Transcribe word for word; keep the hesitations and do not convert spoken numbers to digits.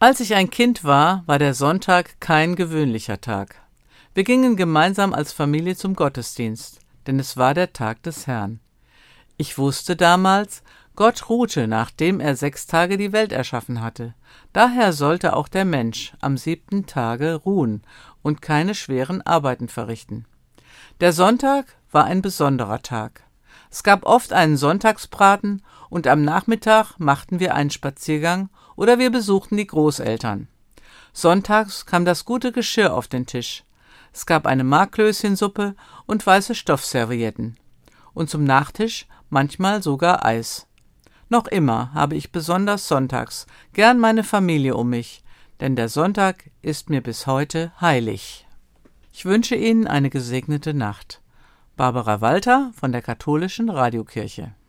Als ich ein Kind war, war der Sonntag kein gewöhnlicher Tag. Wir gingen gemeinsam als Familie zum Gottesdienst, denn es war der Tag des Herrn. Ich wusste damals, Gott ruhte, nachdem er sechs Tage die Welt erschaffen hatte. Daher sollte auch der Mensch am siebten Tage ruhen und keine schweren Arbeiten verrichten. Der Sonntag war ein besonderer Tag. Es gab oft einen Sonntagsbraten und am Nachmittag machten wir einen Spaziergang oder wir besuchten die Großeltern. Sonntags kam das gute Geschirr auf den Tisch. Es gab eine Marklöschensuppe und weiße Stoffservietten. Und zum Nachtisch manchmal sogar Eis. Noch immer habe ich besonders sonntags gern meine Familie um mich, denn der Sonntag ist mir bis heute heilig. Ich wünsche Ihnen eine gesegnete Nacht. Barbara Walter von der Katholischen Radiokirche.